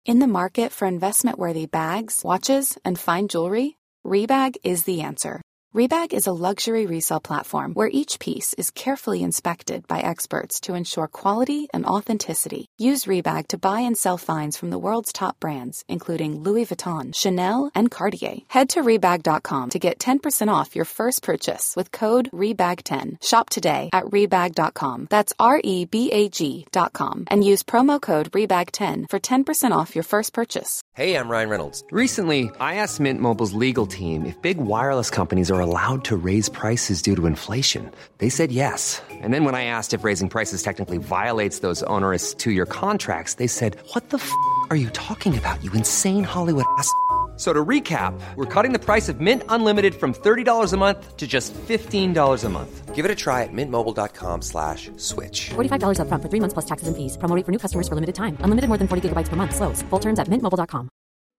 In the market for investment-worthy bags, watches, and fine jewelry, Rebag is the answer. Rebag is a luxury resale platform where each piece is carefully inspected by experts to ensure quality and authenticity. Use Rebag to buy and sell finds from the world's top brands, including Louis Vuitton, Chanel, and Cartier. Head to Rebag.com to get 10% off your first purchase with code REBAG10. Shop today at Rebag.com. That's REBAG.com. And use promo code REBAG10 for 10% off your first purchase. Hey, I'm Ryan Reynolds. Recently, I asked Mint Mobile's legal team if big wireless companies are allowed to raise prices due to inflation. They said yes. And then when I asked if raising prices technically violates those onerous two-year contracts, they said, "What the f*** are you talking about, you insane Hollywood ass?" So to recap, we're cutting the price of Mint Unlimited from $30 a month to just $15 a month. Give it a try at mintmobile.com/switch. $45 up front for 3 months plus taxes and fees. Promo rate for new customers for limited time. Unlimited more than 40 gigabytes per month. Slows full terms at mintmobile.com.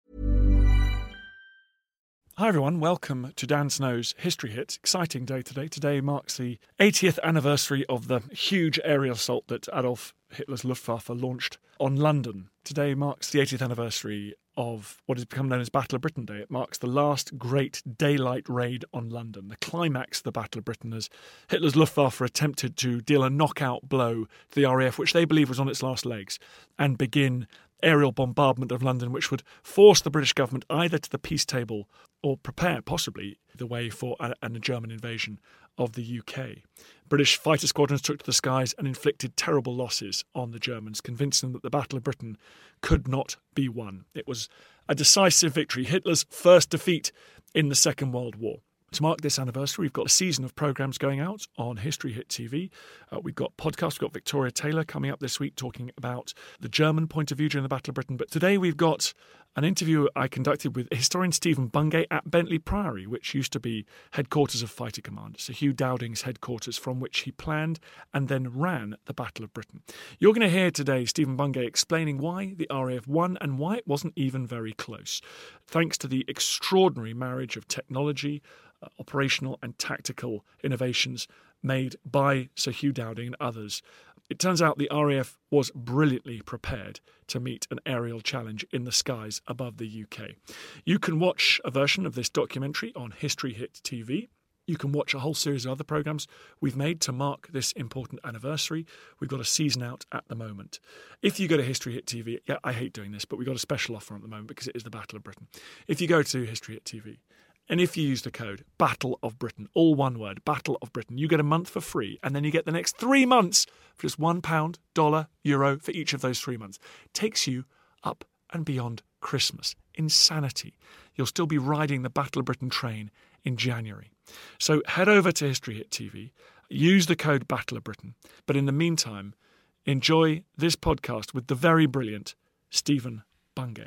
Hi everyone, welcome to Dan Snow's History Hit. Exciting day today. Today marks the 80th anniversary of the huge aerial assault that Adolf Hitler's Luftwaffe launched on London. Today marks the 80th anniversary of what has become known as Battle of Britain Day. It marks the last great daylight raid on London, the climax of the Battle of Britain, as Hitler's Luftwaffe attempted to deal a knockout blow to the RAF, which they believe was on its last legs, and begin aerial bombardment of London, which would force the British government either to the peace table or prepare, possibly, the way for a German invasion of the UK. British fighter squadrons took to the skies and inflicted terrible losses on the Germans, convincing them that the Battle of Britain could not be won. It was a decisive victory, Hitler's first defeat in the Second World War. To mark this anniversary, we've got a season of programmes going out on History Hit TV. We've got podcasts. We've got Victoria Taylor coming up this week talking about the German point of view during the Battle of Britain. But today we've got an interview I conducted with historian Stephen Bungay at Bentley Priory, which used to be headquarters of Fighter Command. Sir Hugh Dowding's headquarters, from which he planned and then ran the Battle of Britain. You're going to hear today Stephen Bungay explaining why the RAF won and why it wasn't even very close, thanks to the extraordinary marriage of technology, operational and tactical innovations made by Sir Hugh Dowding and others. It turns out the RAF was brilliantly prepared to meet an aerial challenge in the skies above the UK. You can watch a version of this documentary on History Hit TV. You can watch a whole series of other programmes we've made to mark this important anniversary. We've got a season out at the moment. If you go to History Hit TV, I hate doing this, but we've got a special offer at the moment because it is the Battle of Britain. If you go to History Hit TV, and if you use the code Battle of Britain, all one word, Battle of Britain, you get a month for free, and then you get the next 3 months for just £1, dollar, euro for each of those 3 months. Takes you up and beyond Christmas. Insanity. You'll still be riding the Battle of Britain train in January. So head over to History Hit TV, use the code Battle of Britain, but in the meantime, enjoy this podcast with the very brilliant Stephen Bungay.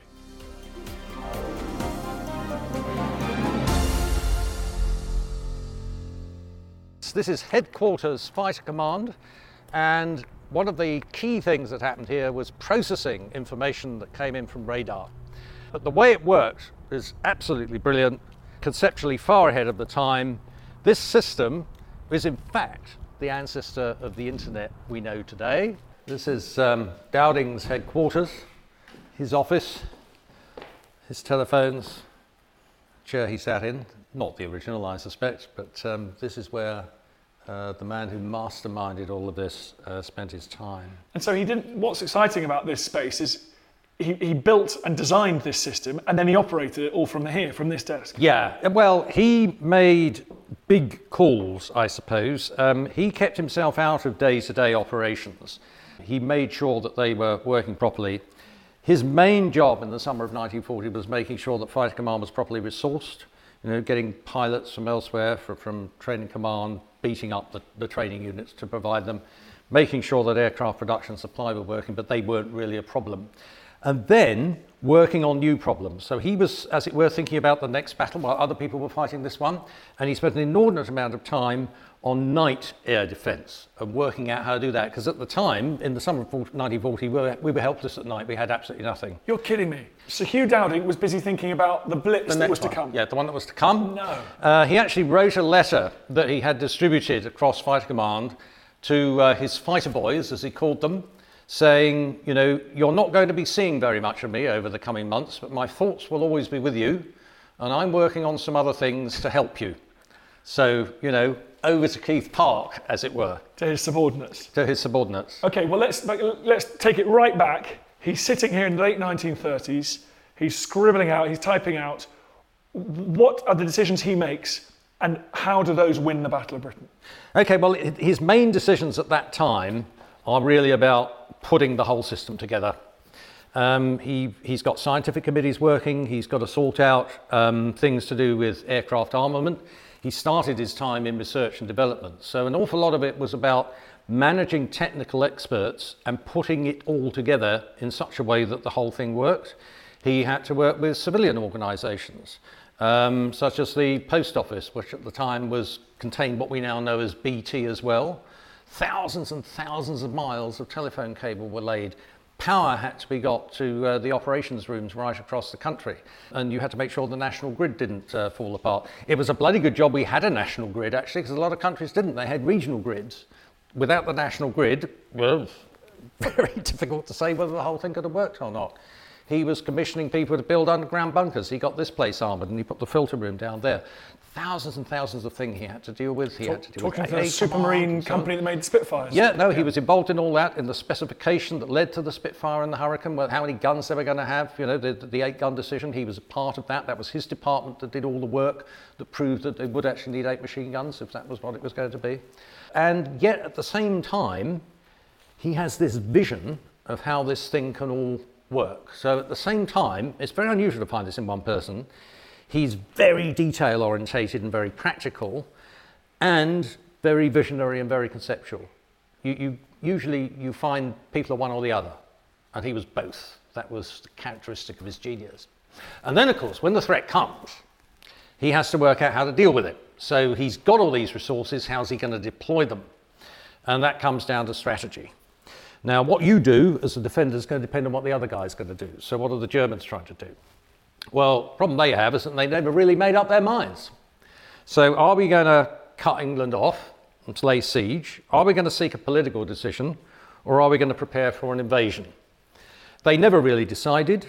This is Headquarters Fighter Command, and one of the key things that happened here was processing information that came in from radar. But the way it worked is absolutely brilliant, conceptually far ahead of the time. This system is in fact the ancestor of the internet we know today. This is Dowding's headquarters, his office, his telephones, chair he sat in. Not the original, I suspect, but this is where the man who masterminded all of this spent his time. And so he didn't. What's exciting about this space is he built and designed this system, and then he operated it all from from this desk. Yeah, well, he made big calls, I suppose. He kept himself out of day-to-day operations. He made sure that they were working properly. His main job in the summer of 1940 was making sure that Fighter Command was properly resourced. Getting pilots from elsewhere, from training command, beating up the training units to provide them, making sure that aircraft production supply were working, but they weren't really a problem. And then working on new problems. So he was, as it were, thinking about the next battle while other people were fighting this one. And he spent an inordinate amount of time on night air defence and working out how to do that. Because at the time, in the summer of 1940, we were helpless at night. We had absolutely nothing. You're kidding me. So Hugh Dowding was busy thinking about the blitz that was to come. Yeah, the one that was to come. No. He actually wrote a letter that he had distributed across Fighter Command to his fighter boys, as he called them, saying, you know, you're not going to be seeing very much of me over the coming months, but my thoughts will always be with you, and I'm working on some other things to help you. So, you know, over to Keith Park, as it were. To his subordinates. To his subordinates. Okay, well, let's take it right back. He's sitting here in the late 1930s. He's scribbling out, he's typing out. What are the decisions he makes, and how do those win the Battle of Britain? Okay, well, his main decisions at that time are really about putting the whole system together. He's got scientific committees working. He's got to sort out things to do with aircraft armament. He started his time in research and development. So an awful lot of it was about managing technical experts and putting it all together in such a way that the whole thing worked. He had to work with civilian organisations, such as the Post Office, which at the time contained what we now know as BT as well. Thousands and thousands of miles of telephone cable were laid. Power had to be got to the operations rooms right across the country, and you had to make sure the national grid didn't fall apart. It was a bloody good job we had a national grid, actually, because a lot of countries didn't. They had regional grids. Without the national grid, well, very difficult to say whether the whole thing could have worked or not. He was commissioning people to build underground bunkers. He got this place armoured and he put the filter room down there. Thousands and thousands of things he had to deal with. He had to deal with the Supermarine company that made the Spitfires. He was involved in all that, in the specification that led to the Spitfire and the Hurricane, how many guns they were going to have, you know, the 8-gun decision. He was a part of that. That was his department that did all the work that proved that they would actually need 8 machine guns if that was what it was going to be. And yet at the same time, he has this vision of how this thing can all work. So at the same time, it's very unusual to find this in one person. He's very detail orientated and very practical, and very visionary and very conceptual. You usually find people are one or the other, and he was both. That was the characteristic of his genius. And then, of course, when the threat comes, he has to work out how to deal with it. So he's got all these resources. How's he going to deploy them? And that comes down to strategy. Now, what you do as a defender is going to depend on what the other guy's going to do. So what are the Germans trying to do? Well, the problem they have is that they never really made up their minds. So are we going to cut England off and lay siege? Are we going to seek a political decision? Or are we going to prepare for an invasion? They never really decided,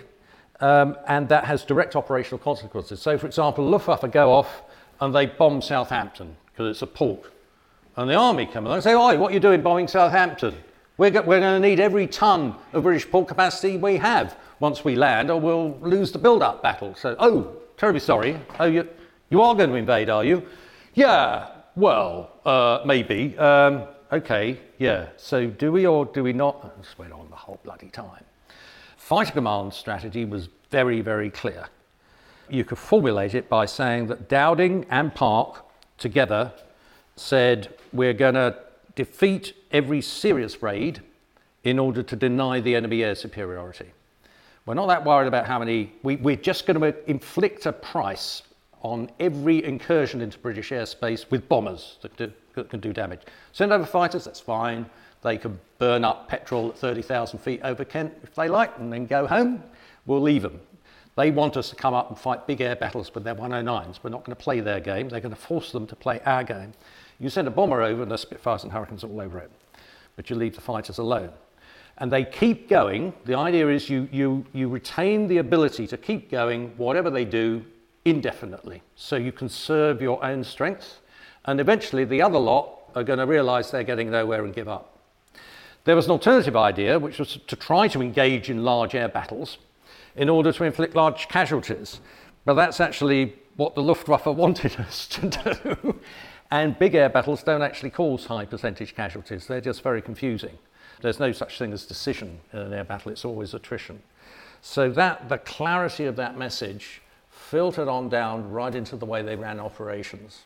and that has direct operational consequences. So, for example, Luftwaffe go off and they bomb Southampton because it's a port. And the army come along and say, "Oi, what are you doing bombing Southampton? We're going to need every ton of British port capacity we have once we land, or we'll lose the build-up battle." So, "Oh, terribly sorry. Oh, you are going to invade, are you?" "Yeah, well, maybe. Okay, yeah. So do we or do we not?" This went on the whole bloody time. Fighter Command strategy was very, very clear. You could formulate it by saying that Dowding and Park together said, we're going to defeat every serious raid in order to deny the enemy air superiority. We're not that worried about how many, we're just going to inflict a price on every incursion into British airspace with bombers that can do damage. Send over fighters, that's fine. They can burn up petrol at 30,000 feet over Kent if they like and then go home. We'll leave them. They want us to come up and fight big air battles with their 109s. We're not going to play their game. They're going to force them to play our game. You send a bomber over and there's Spitfires and Hurricanes all over it, but you leave the fighters alone. And they keep going. The idea is you retain the ability to keep going, whatever they do, indefinitely. So you conserve your own strength, and eventually the other lot are going to realise they're getting nowhere and give up. There was an alternative idea, which was to try to engage in large air battles in order to inflict large casualties. But that's actually what the Luftwaffe wanted us to do. And big air battles don't actually cause high percentage casualties. They're just very confusing. There's no such thing as decision in an air battle. It's always attrition. So the clarity of that message filtered on down right into the way they ran operations.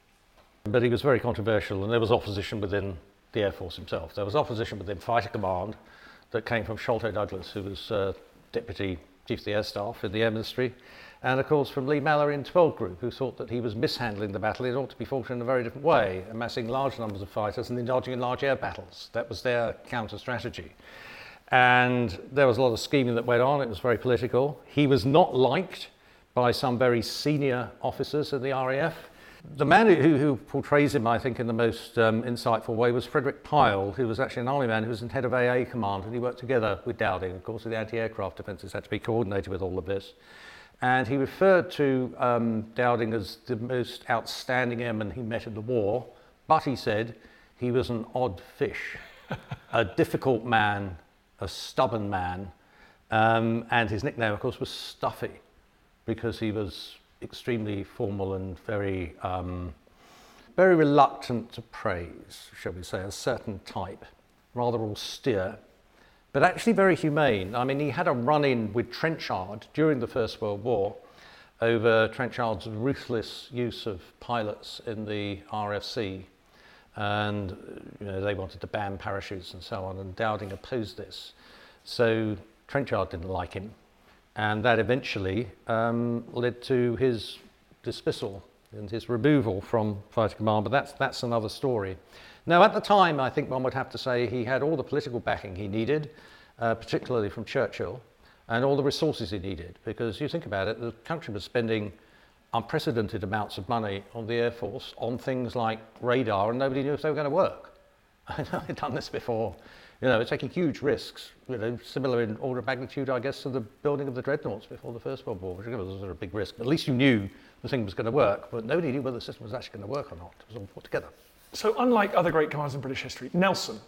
But he was very controversial, and there was opposition within the Air Force himself. There was opposition within Fighter Command that came from Sholto Douglas, who was Deputy Chief of the Air Staff in the Air Ministry, and of course from Lee Mallory in 12 Group, who thought that he was mishandling the battle. It ought to be fought in a very different way, amassing large numbers of fighters and indulging in large air battles. That was their counter strategy. And there was a lot of scheming that went on. It was very political. He was not liked by some very senior officers in the RAF. The man who portrays him, I think, in the most insightful way was Frederick Pyle, who was actually an army man who was in head of AA command, and he worked together with Dowding. Of course, the anti-aircraft defences had to be coordinated with all of this. And he referred to Dowding as the most outstanding airman he met in the war, but he said he was an odd fish, a difficult man, a stubborn man, and his nickname, of course, was Stuffy, because he was extremely formal and very reluctant to praise, shall we say, a certain type, rather austere, but actually very humane. I mean, he had a run-in with Trenchard during the First World War over Trenchard's ruthless use of pilots in the RFC, and they wanted to ban parachutes and so on, and Dowding opposed this. So Trenchard didn't like him, and that eventually led to his dismissal and his removal from fighting command, but that's another story. Now, at the time, I think one would have to say he had all the political backing he needed, particularly from Churchill, and all the resources he needed, because you think about it, the country was spending unprecedented amounts of money on the Air Force on things like radar, and nobody knew if they were going to work. I've done this before. Taking huge risks, similar in order of magnitude, I guess, to the building of the dreadnoughts before the First World War, which was a big risk. At least you knew the thing was going to work, but nobody knew whether the system was actually going to work or not. It was all put together. So unlike other great commanders in British history, Nelson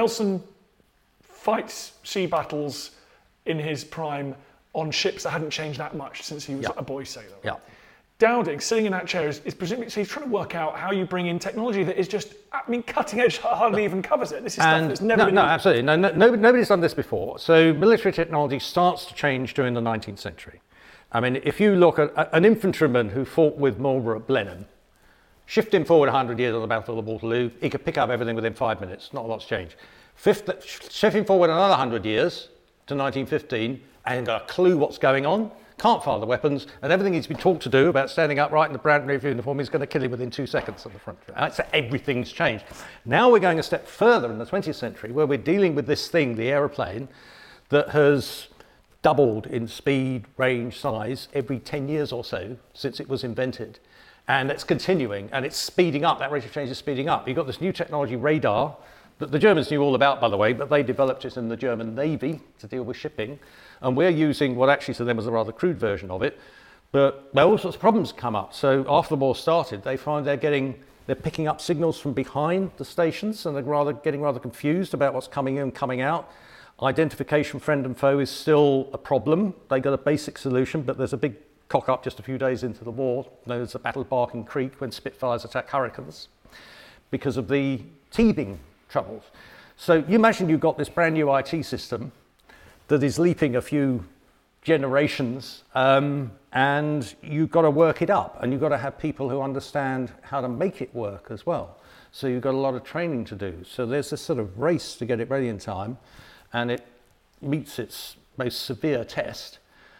fights sea battles in his prime on ships that hadn't changed that much since he was a boy sailor. Right? Yeah. Dowding, sitting in that chair, is presumably, so he's trying to work out how you bring in technology that is just, cutting edge, hardly even covers it. This is stuff that's never been... No, absolutely. Nobody's done this before. So military technology starts to change during the 19th century. I mean, if you look at an infantryman who fought with Marlborough at Blenheim, shift him forward 100 years on the battlefield of Waterloo, he could pick up everything within 5 minutes. Not a lot's changed. Shift him forward another 100 years to 1915, and got a clue what's going on. Can't fire the weapons, and everything he's been taught to do about standing upright in the brand new uniform is going to kill him within 2 seconds on the front. So everything's changed. Now we're going a step further in the 20th century, where we're dealing with this thing, the aeroplane, that has doubled in speed, range, size every 10 years or so since it was invented. And it's continuing, and it's speeding up. That rate of change is speeding up. You've got this new technology, radar, that the Germans knew all about, by the way, but they developed it in the German Navy to deal with shipping. And we're using what actually to them was a rather crude version of it. But all sorts of problems come up. So after the war started, they find they're picking up signals from behind the stations, and they're getting rather confused about what's coming in and coming out. Identification, friend and foe, is still a problem. They got a basic solution, but there's a big cock up just a few days into the war, known as the Battle of Barking Creek, when Spitfires attack Hurricanes, because of the teething troubles. So you imagine you've got this brand new IT system that is leaping a few generations, and you've got to work it up, and you've got to have people who understand how to make it work as well. So you've got a lot of training to do. So there's this sort of race to get it ready in time, and it meets its most severe test.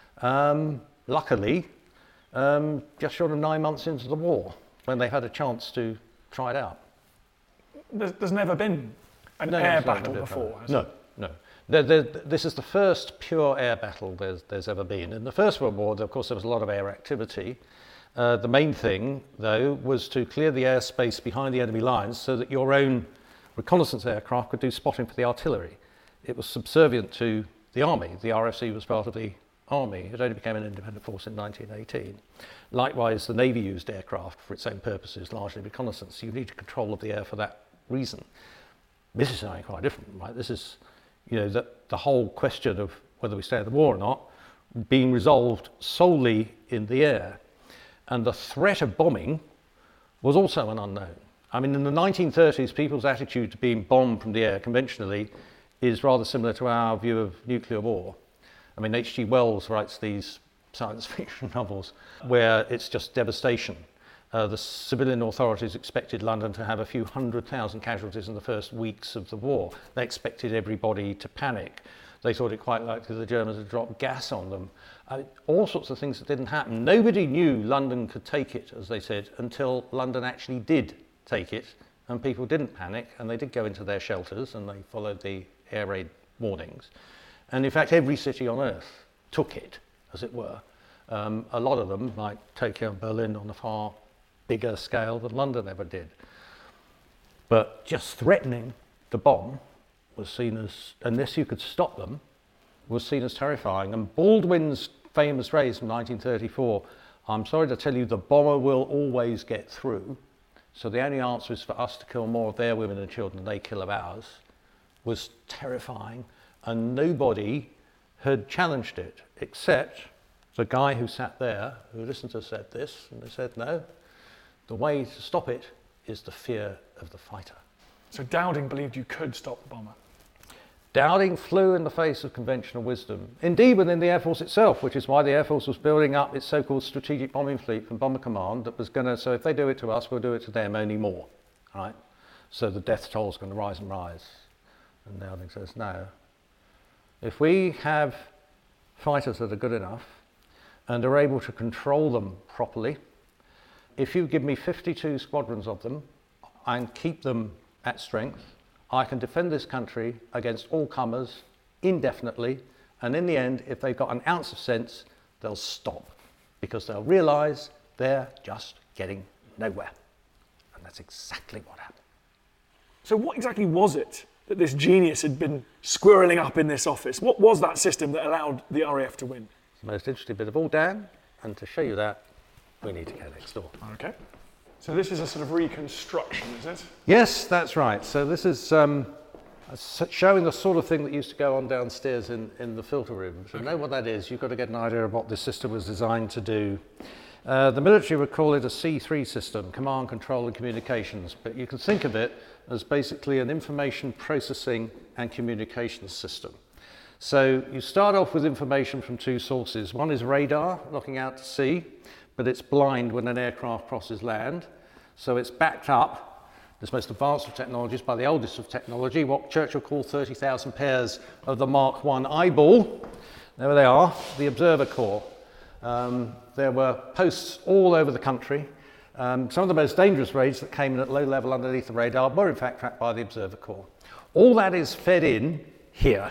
Luckily, just short of 9 months into the war, when they had a chance to try it out. There's never been an air battle before, has No. This is the first pure air battle there's ever been. In the First World War, of course, there was a lot of air activity. The main thing, though, was to clear the airspace behind the enemy lines so that your own reconnaissance aircraft could do spotting for the artillery. It was subservient to the army. The RFC was part of the army. It only became an independent force in 1918. Likewise, the Navy used aircraft for its own purposes, largely reconnaissance. You needed control of the air for that reason. This is something quite different, right? This is, the whole question of whether we stay in the war or not being resolved solely in the air. And the threat of bombing was also an unknown. I mean, in the 1930s, people's attitude to being bombed from the air conventionally is rather similar to our view of nuclear war. I mean, H.G. Wells writes these science fiction novels where it's just devastation. The civilian authorities expected London to have a few 100,000 casualties in the first weeks of the war. They expected everybody to panic. They thought it quite likely the Germans would drop gas on them. All sorts of things that didn't happen. Nobody knew London could take it, as they said, until London actually did take it, and people didn't panic, and they did go into their shelters, and they followed the air raid warnings. And in fact, every city on earth took it, as it were. A lot of them, like Tokyo and Berlin on the far bigger scale than London ever did. But just threatening the bomb was seen as, unless you could stop them, was seen as terrifying. And Baldwin's famous phrase from 1934, "I'm sorry to tell you, the bomber will always get through, so the only answer is for us to kill more of their women and children than they kill of ours," was terrifying, and nobody had challenged it, except the guy who sat there, who listened to said this, and they said, no, the way to stop it is the fear of the fighter. So Dowding believed you could stop the bomber. Dowding flew in the face of conventional wisdom, indeed within the Air Force itself, which is why the Air Force was building up its so-called strategic bombing fleet from Bomber Command that was going to, so if they do it to us, we'll do it to them, only more, right? So the death toll is going to rise and rise. And Dowding says, no, if we have fighters that are good enough and are able to control them properly, if you give me 52 squadrons of them and keep them at strength, I can defend this country against all comers indefinitely, and in the end, if they've got an ounce of sense, they'll stop, because they'll realise they're just getting nowhere. And that's exactly what happened. So what exactly was it that this genius had been squirreling up in this office? What was that system that allowed the RAF to win? It's the most interesting bit of all, Dan, and to show you that, we need to go next door. Okay. So this is a sort of reconstruction, is it? Yes, that's right. So this is showing the sort of thing that used to go on downstairs in the filter room. To know what that is, you've got to get an idea of what this system was designed to do. The military would call it a C3 system, command, control and communications, but you can think of it as basically an information processing and communications system. So you start off with information from two sources. One is radar, looking out to sea, but it's blind when an aircraft crosses land. So it's backed up, this most advanced of technologies, by the oldest of technology, what Churchill called 30,000 pairs of the Mark I eyeball. There they are, the Observer Corps. There were posts all over the country. Some of the most dangerous raids that came in at low level underneath the radar were in fact tracked by the Observer Corps. All that is fed in here.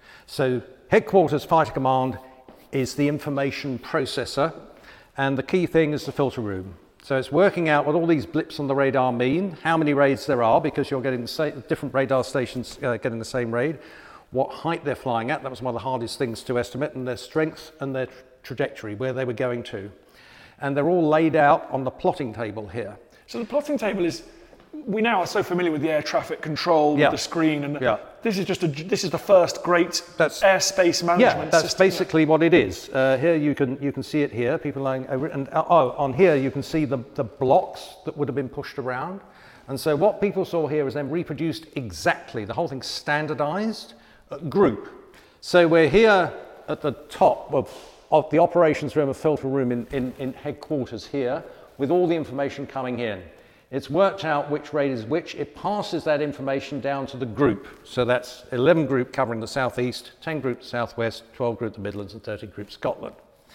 So Headquarters Fighter Command is the information processor, and the key thing is the filter room. So it's working out what all these blips on the radar mean, how many raids there are, because you're getting the different radar stations getting the same raid, what height they're flying at, that was one of the hardest things to estimate, and their strength and their trajectory, where they were going to. And they're all laid out on the plotting table here. So the plotting table is, we now are so familiar with the air traffic control, with the screen, and this is just this is the first great airspace management system. That's basically what it is. Here you can see it here. People lying over it, and on here you can see the blocks that would have been pushed around. And so what people saw here is then reproduced exactly, the whole thing standardized group. So we're here at the top of the operations room, a filter room in headquarters here, with all the information coming in. It's worked out which raid is which. It passes that information down to the group. So that's 11 group covering the southeast, 10 group the southwest, 12 group the Midlands, and 30 group Scotland.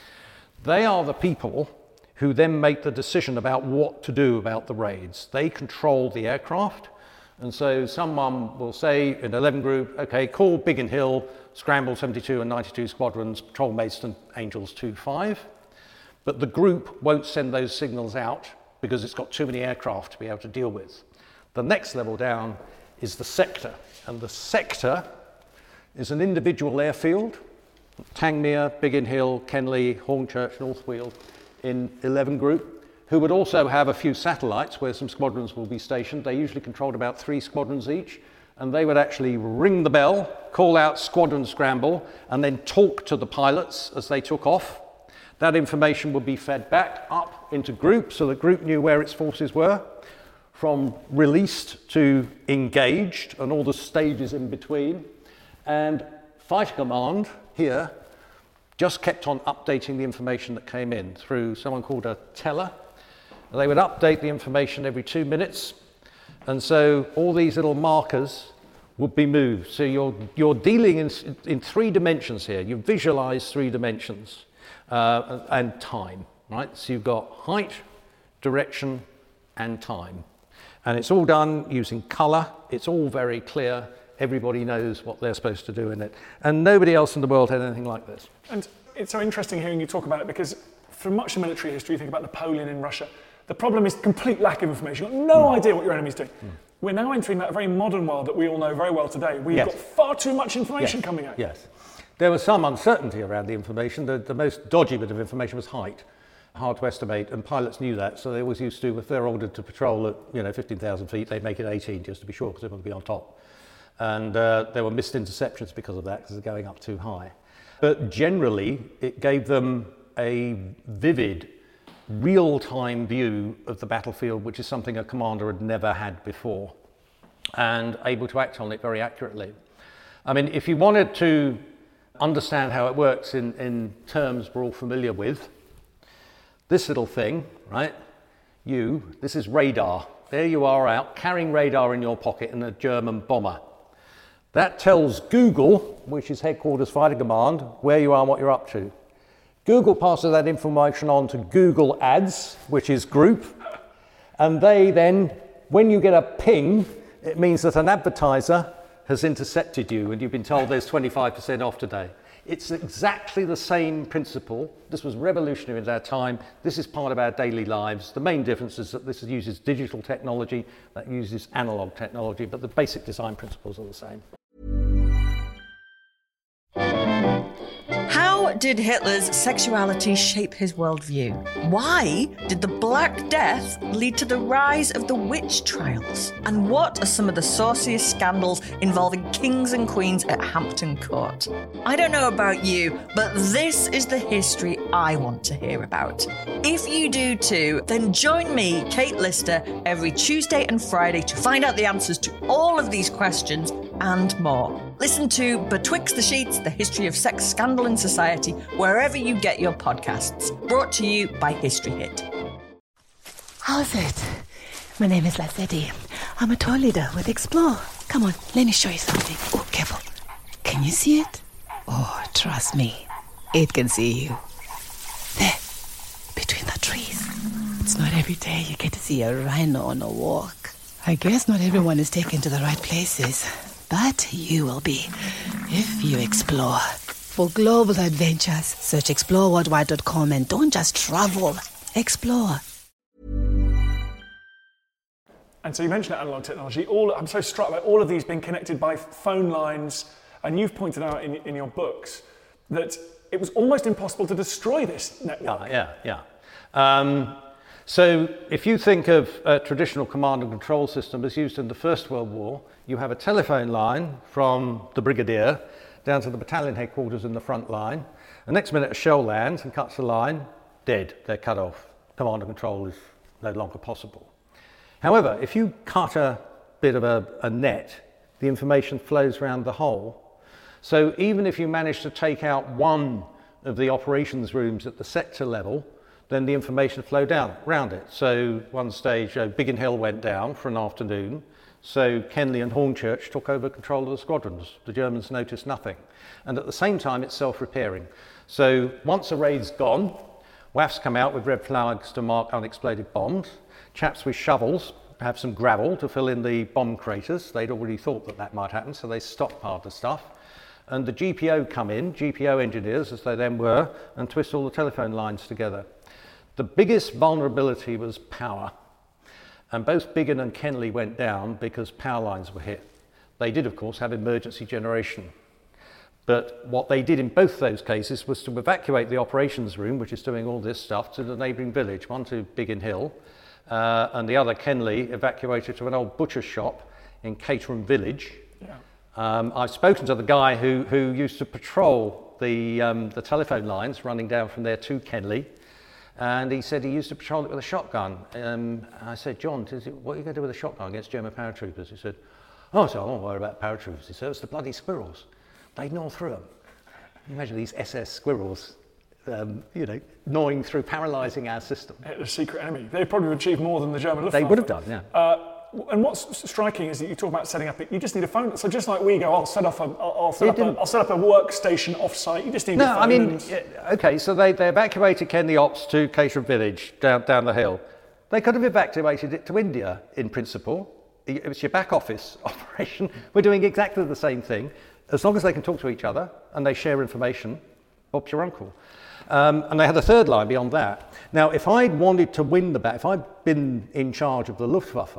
They are the people who then make the decision about what to do about the raids. They control the aircraft. And so someone will say in 11 group, okay, call Biggin Hill, scramble 72 and 92 squadrons, patrol Maidstone, Angels 2-5. But the group won't send those signals out because it's got too many aircraft to be able to deal with. The next level down is the sector, and the sector is an individual airfield, Tangmere, Biggin Hill, Kenley, Hornchurch, North Weald in 11 group, who would also have a few satellites where some squadrons will be stationed. They usually controlled about 3 squadrons each, and they would actually ring the bell, call out squadron scramble, and then talk to the pilots as they took off. That information would be fed back up into group, so the group knew where its forces were, from released to engaged, and all the stages in between. And Fighter Command here just kept on updating the information that came in through someone called a teller. They would update the information every 2 minutes, and so all these little markers would be moved. So you're dealing in 3 dimensions here. You visualize 3 dimensions. And time, right? So you've got height, direction, and time. And it's all done using colour. It's all very clear. Everybody knows what they're supposed to do in it. And nobody else in the world had anything like this. And it's so interesting hearing you talk about it, because from much of military history, you think about Napoleon in Russia, The problem is complete lack of information. You've got no idea what your enemy's doing. We're now entering that very modern world that we all know very well today. We've got far too much information coming out. Yes. There was some uncertainty around the information. The most dodgy bit of information was height. Hard to estimate, and pilots knew that, so they always used to, if they're ordered to patrol at 15,000 feet, they'd make it 18 just to be sure, because they want to be on top. And there were missed interceptions because of that, because they're going up too high. But generally, it gave them a vivid, real-time view of the battlefield, which is something a commander had never had before, and able to act on it very accurately. I mean, if you wanted to understand how it works in terms we're all familiar with, this little thing, right? This is radar. There you are out carrying radar in your pocket in a German bomber. That tells Google, which is Headquarters Fighting Command, where you are and what you're up to. Google passes that information on to Google Ads, which is group, and they then, when you get a ping, it means that an advertiser has intercepted you and you've been told there's 25% off today. It's exactly the same principle. This was revolutionary at our time. This is part of our daily lives. The main difference is that this uses digital technology, that uses analog technology, but the basic design principles are the same. How did Hitler's sexuality shape his worldview? Why did the Black Death lead to the rise of the witch trials? And what are some of the sauciest scandals involving kings and queens at Hampton Court? I don't know about you, but this is the history I want to hear about. If you do too, then join me, Kate Lister, every Tuesday and Friday to find out the answers to all of these questions and more. Listen to Betwixt the Sheets, the history of sex scandal in society, wherever you get your podcasts. Brought to you by History Hit. How's it? My name is Lazetti. I'm a tour leader with Explore. Come on, let me show you something. Oh, careful. Can you see it? Oh, trust me, it can see you. There, between the trees. It's not every day you get to see a rhino on a walk. I guess not everyone is taken to the right places. But you will be, if you explore. For global adventures, search exploreworldwide.com and don't just travel, explore. And so you mentioned analog technology. I'm so struck by all of these being connected by phone lines, and you've pointed out in your books that it was almost impossible to destroy this network. So if you think of a traditional command and control system as used in the First World War, you have a telephone line from the brigadier down to the battalion headquarters in the front line. The next minute a shell lands and cuts the line, dead, they're cut off. Command and control is no longer possible. However, if you cut a bit of a net, the information flows around the whole. So even if you manage to take out one of the operations rooms at the sector level, then the information flowed down around it. So one stage, Biggin Hill went down for an afternoon, so Kenley and Hornchurch took over control of the squadrons. The Germans noticed nothing. And at the same time, it's self-repairing. So once a raid's gone, WAFs come out with red flags to mark unexploded bombs. Chaps with shovels have some gravel to fill in the bomb craters. They'd already thought that might happen, so they stockpiled the stuff. And the GPO come in, GPO engineers, as they then were, and twist all the telephone lines together. The biggest vulnerability was power. And both Biggin and Kenley went down because power lines were hit. They did, of course, have emergency generation. But what they did in both those cases was to evacuate the operations room, which is doing all this stuff, to the neighbouring village, one to Biggin Hill, and the other, Kenley, evacuated to an old butcher shop in Caterham Village. Yeah. I've spoken to the guy who used to patrol the telephone lines running down from there to Kenley. And he said he used to patrol it with a shotgun. I said, John, what are you going to do with a shotgun against German paratroopers? He said, I won't worry about paratroopers. He said, it's the bloody squirrels. They'd gnaw through them. Imagine these SS squirrels, gnawing through, paralysing our system. The secret enemy. They probably would achieve more than the German Luftwaffe. They would have done, yeah. And what's striking is that you talk about setting up. You just need a phone. So just like we go, I'll set up a workstation off-site. You just need a phone. Okay. So they evacuated Kenley Ops to Caterham Village down the hill. They could have evacuated it to India in principle. It was your back office operation. We're doing exactly the same thing, as long as they can talk to each other and they share information. Bob's your uncle. And they had a third line beyond that. Now, if I'd wanted to win the battle, if I'd been in charge of the Luftwaffe,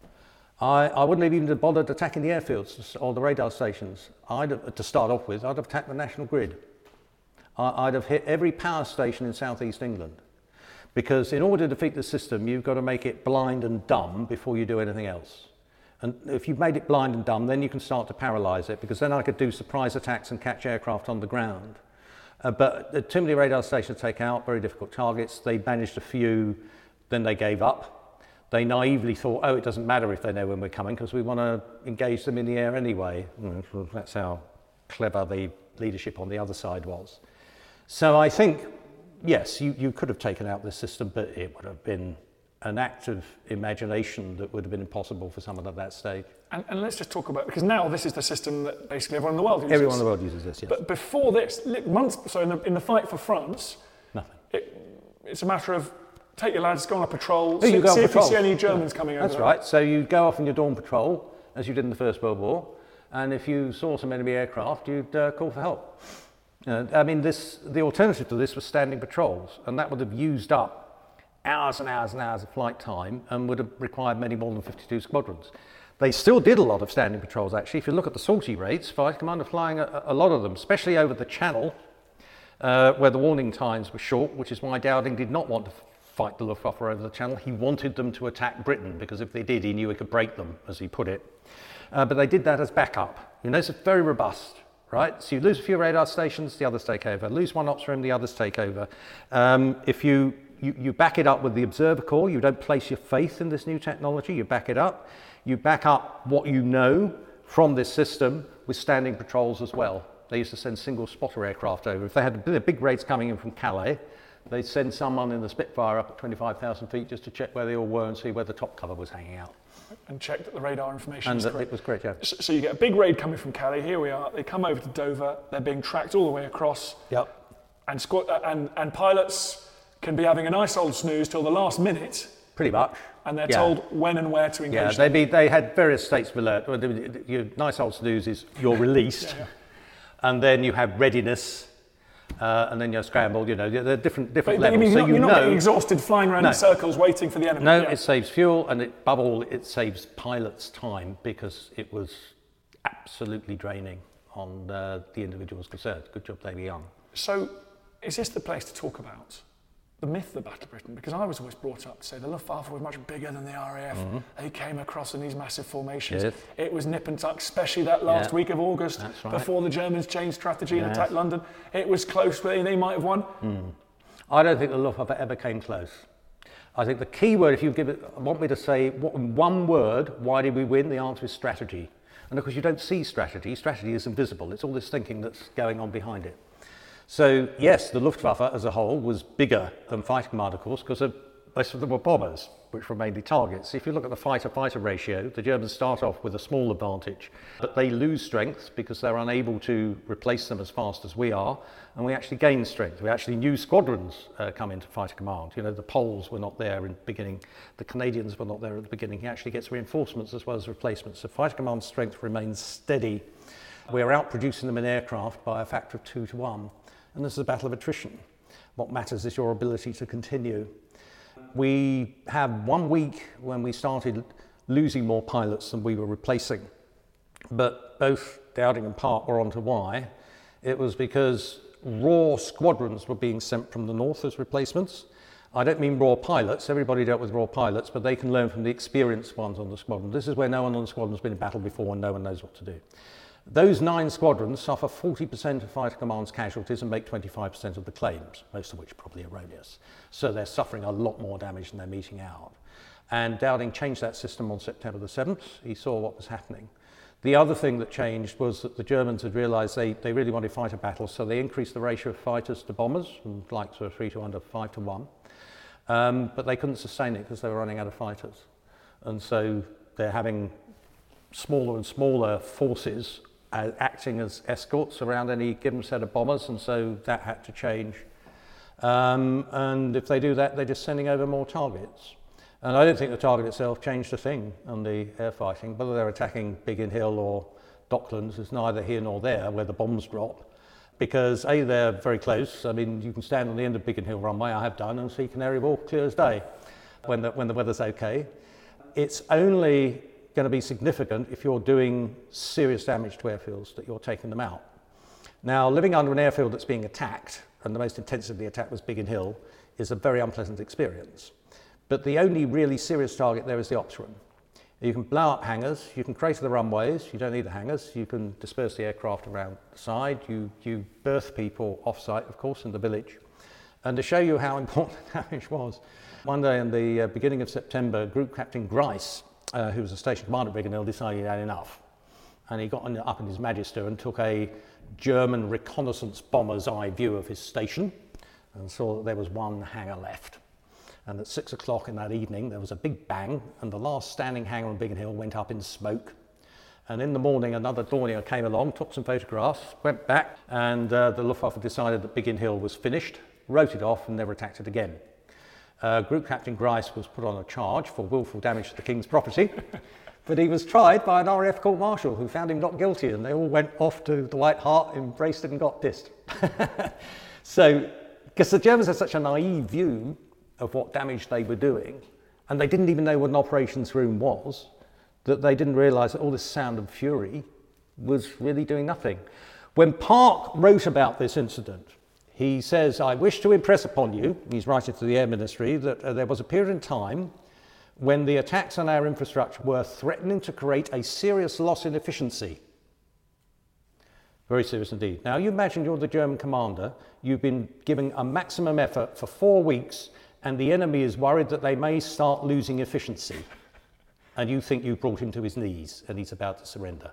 I wouldn't have even bothered attacking the airfields or the radar stations. To start off with, I'd have attacked the national grid. I'd have hit every power station in southeast England. Because in order to defeat the system, you've got to make it blind and dumb before you do anything else. And if you've made it blind and dumb, then you can start to paralyse it, because then I could do surprise attacks and catch aircraft on the ground. But too many radar stations to take out, very difficult targets. They managed a few, then they gave up. They naively thought, oh, it doesn't matter if they know when we're coming because we want to engage them in the air anyway. That's how clever the leadership on the other side was. So I think, yes, you could have taken out this system, but it would have been an act of imagination that would have been impossible for someone at that stage. And let's just talk about, because now this is the system that basically everyone in the world uses. Everyone in the world uses this, yes. But before this, in the fight for France, nothing. It's a matter of take your lads, go on a patrol, see if you see any Germans coming over. That's right. So you go off on your dawn patrol, as you did in the First World War, and if you saw some enemy aircraft, you'd call for help. The alternative to this was standing patrols, and that would have used up hours and hours and hours of flight time and would have required many more than 52 squadrons. They still did a lot of standing patrols, actually. If you look at the sortie rates, Fighter Command are flying a lot of them, especially over the Channel, where the warning times were short, which is why Dowding did not want to fight the Luftwaffe over the Channel. He wanted them to attack Britain, because if they did, he knew he could break them, as he put it. But they did that as backup. You notice it's very robust, right? So you lose a few radar stations, the others take over. Lose one ops room, the others take over. If you back it up with the observer corps, you don't place your faith in this new technology, you back it up. You back up what you know from this system with standing patrols as well. They used to send single spotter aircraft over. If they had big raids coming in from Calais, they'd send someone in the Spitfire up at 25,000 feet just to check where they all were and see where the top cover was hanging out. And check that the radar information is correct. It was correct, yeah. So you get a big raid coming from Calais, here we are, they come over to Dover, they're being tracked all the way across. Yep. And pilots can be having a nice old snooze till the last minute. Pretty much. And they're told when and where to engage. Yeah, they had various states of alert. Your nice old snooze is you're released, and then you have readiness, and then you're scrambled. There are different levels. You're not getting exhausted flying around in circles waiting for the enemy. No, it saves fuel, and above all, it saves pilots time, because it was absolutely draining on the individuals concerned. Good job, Davy Young. So, is this the place to talk about the myth of the Battle of Britain? Because I was always brought up to say the Luftwaffe was much bigger than the RAF. Mm-hmm. They came across in these massive formations. Yes. It was nip and tuck, especially that last week of August, before the Germans changed strategy and attacked London. It was close, but they might have won. I don't think the Luftwaffe ever came close. I think the key word, if you want me to say one word, why did we win? The answer is strategy. And of course, you don't see strategy. Strategy is invisible. It's all this thinking that's going on behind it. So, yes, the Luftwaffe as a whole was bigger than Fighter Command, of course, because most of them were bombers, which were mainly targets. If you look at the fighter-fighter ratio, the Germans start off with a small advantage, but they lose strength because they're unable to replace them as fast as we are, and we actually gain strength. We actually, new squadrons come into Fighter Command. The Poles were not there in the beginning, the Canadians were not there at the beginning. He actually gets reinforcements as well as replacements. So Fighter Command's strength remains steady. We're outproducing them in aircraft by a factor of 2 to 1. And this is a battle of attrition. What matters is your ability to continue. We had 1 week when we started losing more pilots than we were replacing. But both Dowding and Park were onto why. It was because raw squadrons were being sent from the north as replacements. I don't mean raw pilots. Everybody dealt with raw pilots, but they can learn from the experienced ones on the squadron. This is where no one on the squadron has been in battle before and no one knows what to do. Those 9 squadrons suffer 40% of Fighter Command's casualties and make 25% of the claims, most of which probably erroneous. So they're suffering a lot more damage than they're meting out. And Dowding changed that system on September the 7th. He saw what was happening. The other thing that changed was that the Germans had realised they really wanted fighter battles, so they increased the ratio of fighters to bombers from like sort of 3 to under 5 to 1. But they couldn't sustain it because they were running out of fighters. And so they're having smaller and smaller forces acting as escorts around any given set of bombers, and so that had to change. And if they do that, they're just sending over more targets. And I don't think the target itself changed a thing on the air fighting. Whether they're attacking Biggin Hill or Docklands is neither here nor there, where the bombs drop. because A, they're very close. I mean, you can stand on the end of Biggin Hill runway, I have done, and see Canary Wharf clear as day when the weather's okay. It's only going to be significant if you're doing serious damage to airfields that you're taking them out. Now, living under an airfield that's being attacked, and the most intensively attacked was Biggin Hill, is a very unpleasant experience. But the only really serious target there is the ops room. You can blow up hangars, you can crater the runways, you don't need the hangars, you can disperse the aircraft around the side, you berth people off-site, of course, in the village. And to show you how important the damage was, one day in the beginning of September, Group Captain Grice, who was a station commander at Biggin Hill, decided he had enough. And he got up in his Magister and took a German reconnaissance bomber's eye view of his station and saw that there was one hangar left. And at 6 o'clock in that evening, there was a big bang, and the last standing hangar on Biggin Hill went up in smoke. And in the morning, another Dornier came along, took some photographs, went back, and the Luftwaffe decided that Biggin Hill was finished, wrote it off, and never attacked it again. Group Captain Grice was put on a charge for willful damage to the King's property, but he was tried by an RAF court-martial who found him not guilty, and they all went off to the White Hart, embraced it, and got pissed. So, because the Germans had such a naive view of what damage they were doing, and they didn't even know what an operations room was, that they didn't realise that all this sound and fury was really doing nothing. When Park wrote about this incident, he says, "I wish to impress upon you," he's writing to the Air Ministry, that there was a period in time when the attacks on our infrastructure were threatening to create a serious loss in efficiency. Very serious indeed. Now, you imagine you're the German commander, you've been giving a maximum effort for 4 weeks, and the enemy is worried that they may start losing efficiency. And you think you brought him to his knees and he's about to surrender.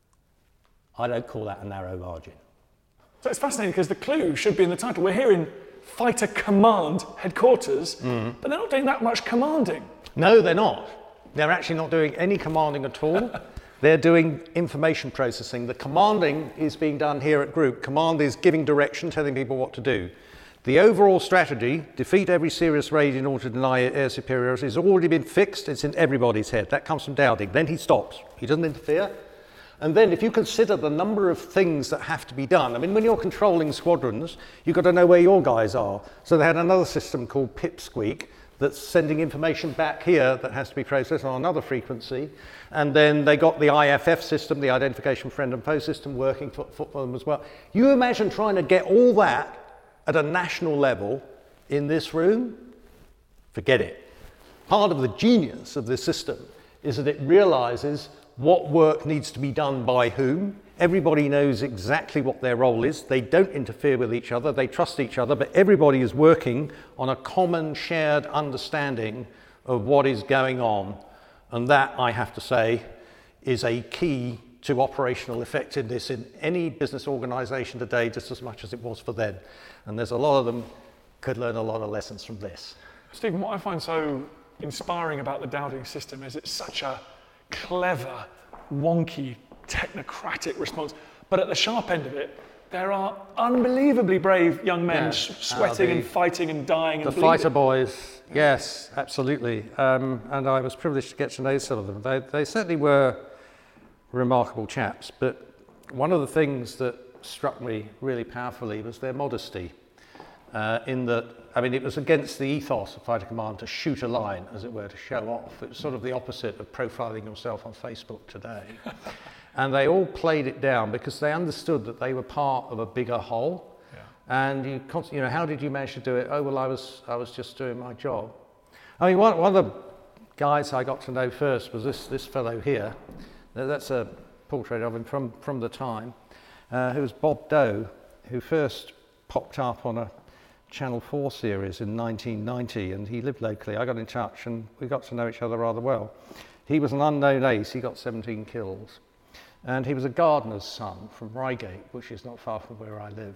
I don't call that a narrow margin. So it's fascinating because the clue should be in the title. We're hearing Fighter Command Headquarters, but they're not doing that much commanding. No, they're not. They're actually not doing any commanding at all. They're doing information processing. The commanding is being done here at Group. Command is giving direction, telling people what to do. The overall strategy, defeat every serious raid in order to deny air superiority, has already been fixed. It's in everybody's head. That comes from Dowding. Then he stops. He doesn't interfere. And then if you consider the number of things that have to be done, I mean, when you're controlling squadrons, you've got to know where your guys are. So they had another system called Pipsqueak that's sending information back here that has to be processed on another frequency. And then they got the IFF system, the Identification Friend and Foe system, working for them as well. You imagine trying to get all that at a national level in this room? Forget it. Part of the genius of this system is that it realizes what work needs to be done by whom. Everybody knows exactly what their role is. They don't interfere with each other. They trust each other, but everybody is working on a common shared understanding of what is going on. And that, I have to say, is a key to operational effectiveness in any business organization today, just as much as it was for then. And there's a lot of them could learn a lot of lessons from this. Stephen, what I find so inspiring about the Dowding system is it's such a clever, wonky, technocratic response. But at the sharp end of it, there are unbelievably brave young men sweating and fighting and dying and bleeding. The fighter boys, yes, absolutely. And I was privileged to get to know some of them. They certainly were remarkable chaps, but one of the things that struck me really powerfully was their modesty. In that, I mean, it was against the ethos of Fighter Command to shoot a line, as it were, to show off. It was sort of the opposite of profiling yourself on Facebook today. And they all played it down because they understood that they were part of a bigger whole. Yeah. And you know, how did you manage to do it? Oh, well, I was just doing my job. I mean, one of the guys I got to know first was this fellow here. That's a portrait of him from the time, who was Bob Doe, who first popped up on a Channel 4 series in 1990, and he lived locally. I got in touch and we got to know each other rather well. He was an unknown ace. He got 17 kills. And he was a gardener's son from Reigate, which is not far from where I live.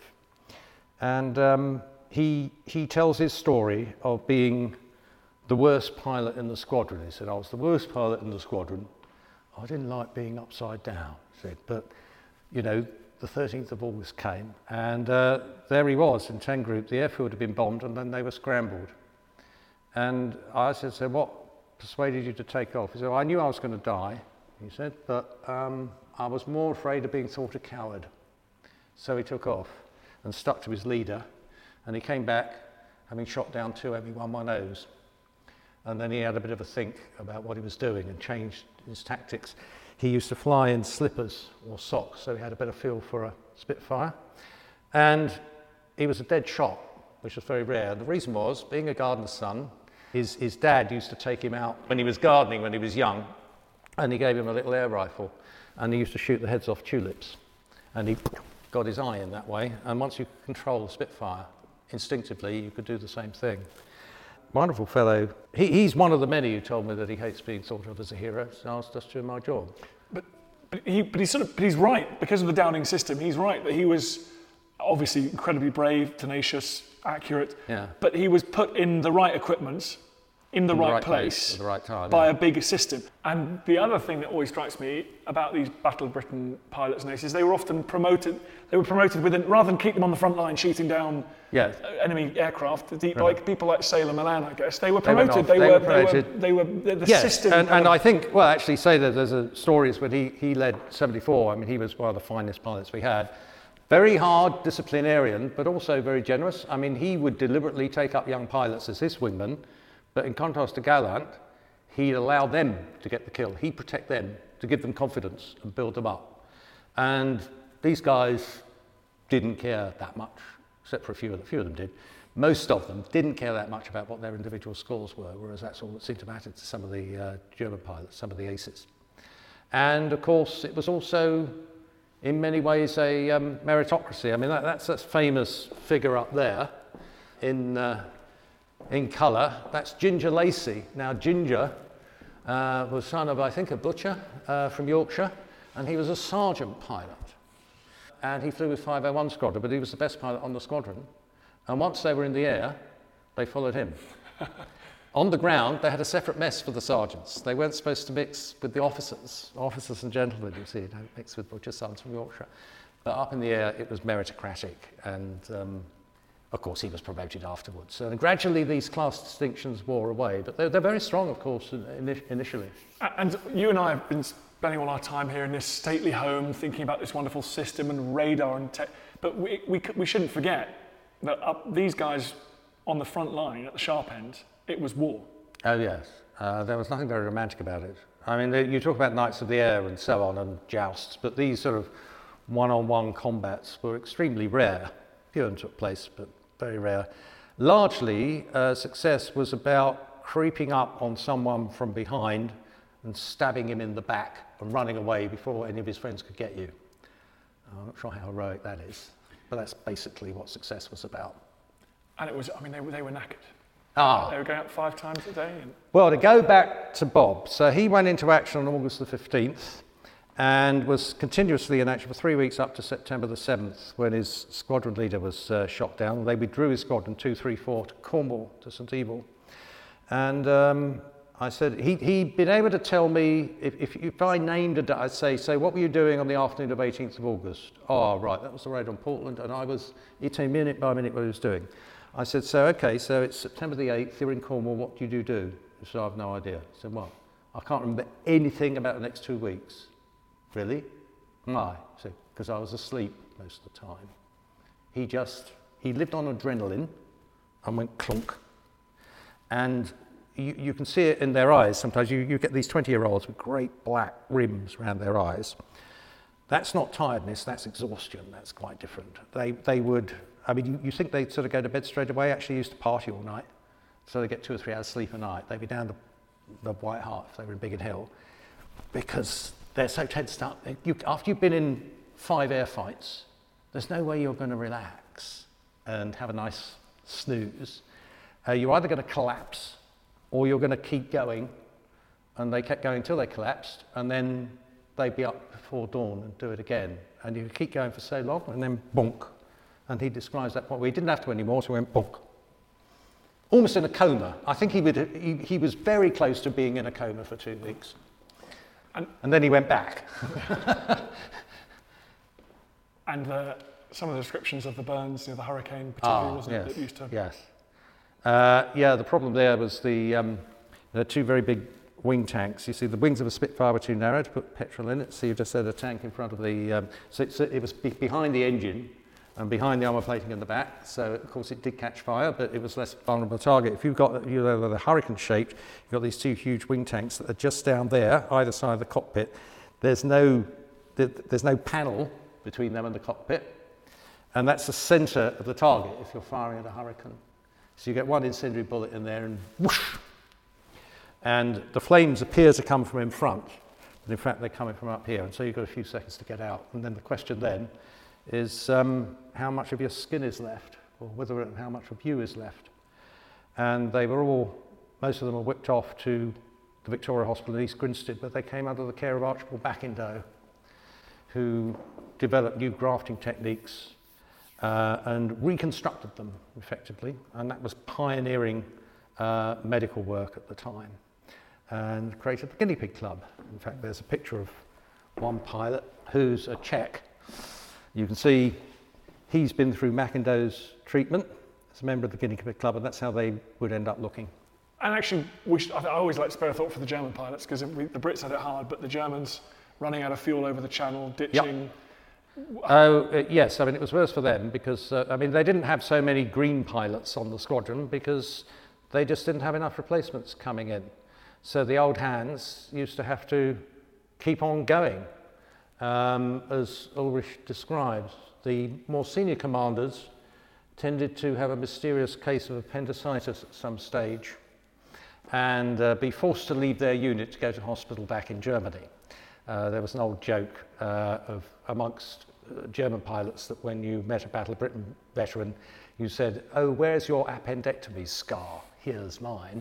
And he tells his story of being the worst pilot in the squadron. He said, I was the worst pilot in the squadron. I didn't like being upside down, he said, but, you know, the 13th of August came, and there he was in 10 Group. The airfield had been bombed, and then they were scrambled. And I said, so what persuaded you to take off? He said, well, I knew I was going to die, he said, but I was more afraid of being thought a coward. So he took off. and stuck to his leader, and he came back having shot down 2 ME-110s. And then he had a bit of a think about what he was doing and changed his tactics. He used to fly in slippers or socks, so he had a better feel for a Spitfire. And he was a dead shot, which was very rare. The reason was, being a gardener's son, his dad used to take him out when he was gardening when he was young, and he gave him a little air rifle, and he used to shoot the heads off tulips. And he got his eye in that way, and once you control the Spitfire, instinctively you could do the same thing. Wonderful fellow. He's one of the many who told me that he hates being thought of as a hero, so I was just doing my job. But he's right, because of the Downing system, he's right that he was obviously incredibly brave, tenacious, accurate, but he was put in the right equipment, in the right place at the right time, by a bigger system. And the other thing that always strikes me about these Battle of Britain pilots and aces, they were often promoted. They were promoted within, rather than keep them on the front line shooting down enemy aircraft. Like people like Sailor Milan, I guess, they were promoted. They were the system. And I think, well, actually, there's a stories when he led 74. I mean, he was one of the finest pilots we had. Very hard disciplinarian, but also very generous. I mean, he would deliberately take up young pilots as his wingmen. But in contrast to Gallant, he'd allow them to get the kill. He'd protect them, to give them confidence and build them up. And these guys didn't care that much, except for a few of them did. Most of them didn't care that much about what their individual scores were, whereas that's all that seemed to matter to some of the German pilots, some of the aces. And of course, it was also, in many ways, a meritocracy. I mean, that's that famous figure up there in colour. That's Ginger Lacey. Now, Ginger was son of, I think, a butcher from Yorkshire, and he was a sergeant pilot. And he flew with 501 Squadron, but he was the best pilot on the squadron. And once they were in the air, they followed him. On the ground, they had a separate mess for the sergeants. They weren't supposed to mix with the officers and gentlemen, you see, don't mix with butcher sons from Yorkshire. But up in the air, it was meritocratic, and of course, he was promoted afterwards. And gradually, these class distinctions wore away, but they're very strong, of course, initially. And you and I have been spending all our time here in this stately home, thinking about this wonderful system and radar and tech. But we shouldn't forget that these guys on the front line at the sharp end, it was war. Oh yes, there was nothing very romantic about it. I mean, you talk about Knights of the Air and so on, and jousts, but these sort of one-on-one combats were extremely rare. Few of them took place, but very rare. Largely, success was about creeping up on someone from behind and stabbing him in the back and running away before any of his friends could get you. I'm not sure how heroic that is, but that's basically what success was about. And it was, I mean, they were knackered. They were going up 5 times a day? Well, to go back to Bob, so he went into action on August the 15th and was continuously in action for 3 weeks up to September the 7th when his squadron leader was shot down. They withdrew his squadron 234 to Cornwall, to St Evil. And I said, he'd been able to tell me, if I named a day, I'd say, what were you doing on the afternoon of 18th of August? Oh, right, that was the raid on Portland, and he'd tell me minute by minute what he was doing. I said, so it's September the 8th, you're in Cornwall, what do? He said, I have no idea. I said, well, I can't remember anything about the next 2 weeks. Really? Why? So, because I was asleep most of the time. He lived on adrenaline and went clunk. And you can see it in their eyes sometimes. You get these 20-year-olds with great black rims around their eyes. That's not tiredness, that's exhaustion. That's quite different. They would, I mean, you think they'd sort of go to bed straight away. Actually used to party all night. So they get 2 or 3 hours sleep a night. They'd be down the White Hart if they were in Biggin Hill, because they're so tensed up. After you've been in 5 air fights, there's no way you're going to relax and have a nice snooze. You're either going to collapse or you're going to keep going. And they kept going until they collapsed, and then they'd be up before dawn and do it again. And you keep going for so long, and then bonk. And he describes that point where he didn't have to anymore, so he went bonk. Almost in a coma. I think he was very close to being in a coma for 2 weeks. And then he went back. And some of the descriptions of the burns, the hurricane particularly, wasn't it? That used to... Yes. The problem there was the 2 very big wing tanks. You see, the wings of a Spitfire were too narrow to put petrol in it, so you just had a tank in front of the... so it was behind the engine, and behind the armour plating in the back. So, of course, it did catch fire, but it was less vulnerable target. If you've got, the Hurricane shaped, you've got these two huge wing tanks that are just down there, either side of the cockpit. There's no panel between them and the cockpit, and that's the centre of the target if you're firing at a Hurricane. So you get one incendiary bullet in there and whoosh, and the flames appear to come from in front, but in fact they're coming from up here, and so you've got a few seconds to get out. And then the question then is how much of your skin is left, or how much of you is left. And they were most of them were whipped off to the Victoria Hospital in East Grinstead, but they came under the care of Archibald Backindoe, who developed new grafting techniques and reconstructed them effectively, and that was pioneering medical work at the time, and created the Guinea Pig Club. In fact, there's a picture of one pilot who's a Czech. You can see he's been through Mackindoe's treatment as a member of the Guinea Pig Club, and that's how they would end up looking. And actually, I always like to spare a thought for the German pilots, because the Brits had it hard, but the Germans running out of fuel over the channel, ditching. Yep. Yes, I mean, it was worse for them because, they didn't have so many green pilots on the squadron because they just didn't have enough replacements coming in. So the old hands used to have to keep on going. As Ulrich describes, the more senior commanders tended to have a mysterious case of appendicitis at some stage and be forced to leave their unit to go to hospital back in Germany. There was an old joke amongst German pilots that when you met a Battle of Britain veteran, you said, "Oh, where's your appendectomy scar? Here's mine."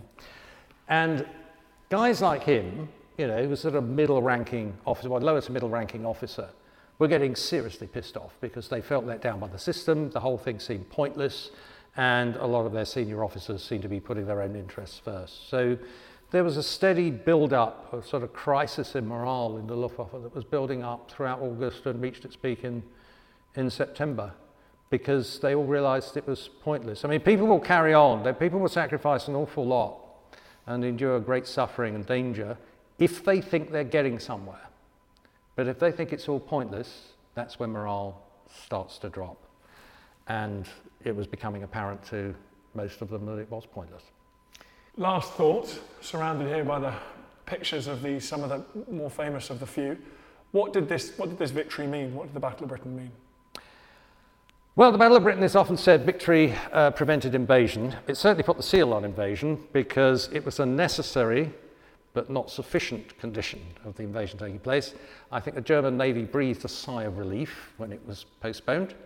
And guys like him, he was sort of middle-ranking officer, lower to middle-ranking officer, were getting seriously pissed off because they felt let down by the system, the whole thing seemed pointless, and a lot of their senior officers seemed to be putting their own interests first. So there was a steady build-up of sort of crisis in morale in the Luftwaffe that was building up throughout August and reached its peak in September, because they all realised it was pointless. I mean, people will carry on. People will sacrifice an awful lot and endure great suffering and danger if they think they're getting somewhere. But if they think it's all pointless, that's when morale starts to drop. And it was becoming apparent to most of them that it was pointless. Last thought, surrounded here by the pictures of some of the more famous of the few. What did this victory mean? What did the Battle of Britain mean? Well, the Battle of Britain is often said victory prevented invasion. It certainly put the seal on invasion because it was a necessary but not sufficient condition of the invasion taking place. I think the German Navy breathed a sigh of relief when it was postponed.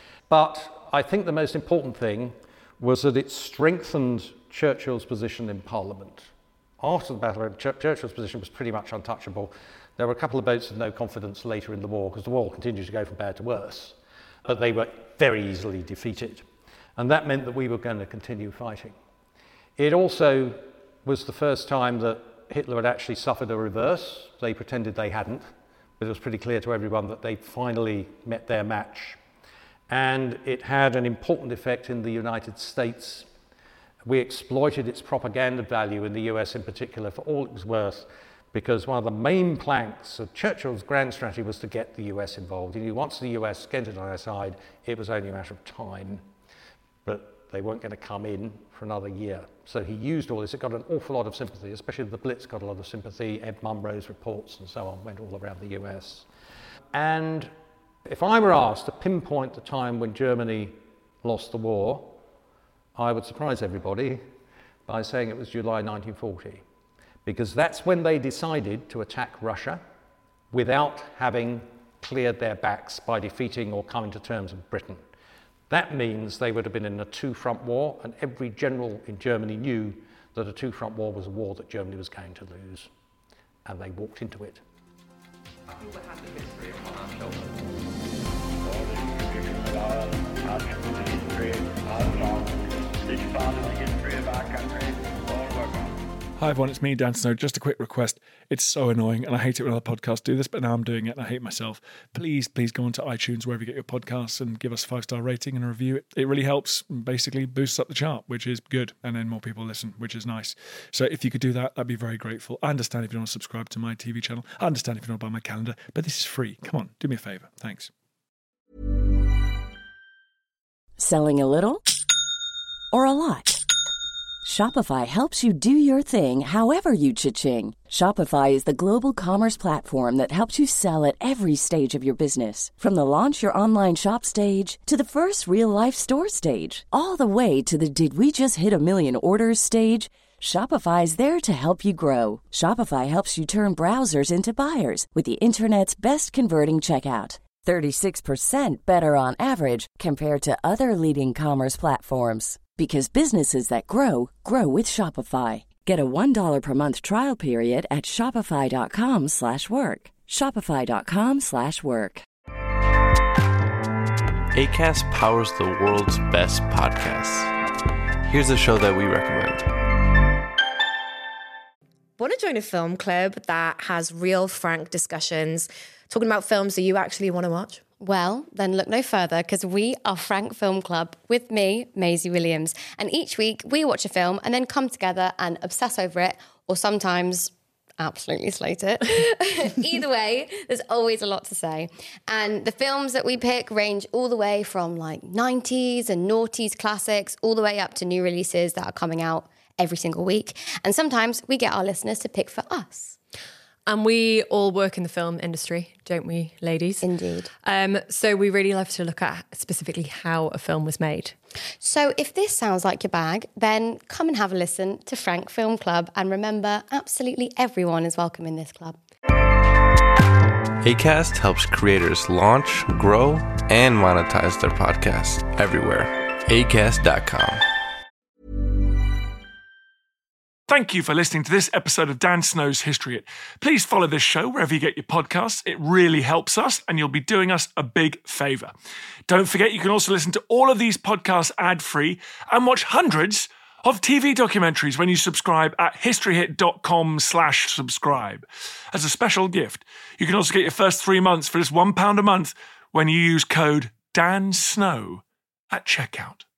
But I think the most important thing was that it strengthened Churchill's position in Parliament. After the battle, Churchill's position was pretty much untouchable. There were a couple of votes of no confidence later in the war because the war continued to go from bad to worse, but they were very easily defeated. And that meant that we were going to continue fighting. It also was the first time that Hitler had actually suffered a reverse. They pretended they hadn't, but it was pretty clear to everyone that they finally met their match. And it had an important effect in the United States. We exploited its propaganda value in the US in particular for all it was worth, because one of the main planks of Churchill's grand strategy was to get the US involved. He knew once the US entered on our side, it was only a matter of time, but they weren't going to come in for another year. So he used all this. It got an awful lot of sympathy, especially the Blitz got a lot of sympathy. Ed Munro's reports and so on went all around the US. And if I were asked to pinpoint the time when Germany lost the war, I would surprise everybody by saying it was July 1940, because that's when they decided to attack Russia without having cleared their backs by defeating or coming to terms with Britain. That means they would have been in a two-front war, and every general in Germany knew that a two-front war was a war that Germany was going to lose, and they walked into it. I feel we have the history upon our shoulders. Hi everyone, it's me, Dan Snow. Just a quick request. It's so annoying, and I hate it when other podcasts do this, but now I'm doing it and I hate myself. Please go onto iTunes, wherever you get your podcasts, and give us a 5-star rating and a review. It really helps, basically boosts up the chart, which is good, and then more people listen, which is nice. So if you could do that, I'd be very grateful. I understand if you don't want to subscribe to my TV channel. I understand if you don't buy my calendar, but this is free. Come on, do me a favour. Thanks. Selling a little or a lot? Shopify helps you do your thing however you cha-ching. Shopify is the global commerce platform that helps you sell at every stage of your business. From the launch your online shop stage to the first real-life store stage, all the way to the did we just hit a million orders stage. Shopify is there to help you grow. Shopify helps you turn browsers into buyers with the internet's best converting checkout. 36% better on average compared to other leading commerce platforms. Because businesses that grow, grow with Shopify. Get a $1 per month trial period at shopify.com/work. Shopify.com/work. Acast powers the world's best podcasts. Here's a show that we recommend. Want to join a film club that has real, frank discussions, talking about films that you actually want to watch? Well, then look no further, because we are Frank Film Club with me, Maisie Williams. And each week we watch a film and then come together and obsess over it, or sometimes absolutely slate it. Either way, there's always a lot to say. And the films that we pick range all the way from like 90s and noughties classics, all the way up to new releases that are coming out every single week. And sometimes we get our listeners to pick for us. And we all work in the film industry, don't we, ladies? Indeed. So we really love to look at specifically how a film was made. So if this sounds like your bag, then come and have a listen to Frank Film Club. And remember, absolutely everyone is welcome in this club. Acast helps creators launch, grow, and monetize their podcasts everywhere. Acast.com. Thank you for listening to this episode of Dan Snow's History Hit. Please follow this show wherever you get your podcasts. It really helps us, and you'll be doing us a big favour. Don't forget, you can also listen to all of these podcasts ad-free and watch hundreds of TV documentaries when you subscribe at historyhit.com/subscribe. As a special gift, you can also get your first 3 months for just £1 a month when you use code DANSNOW at checkout.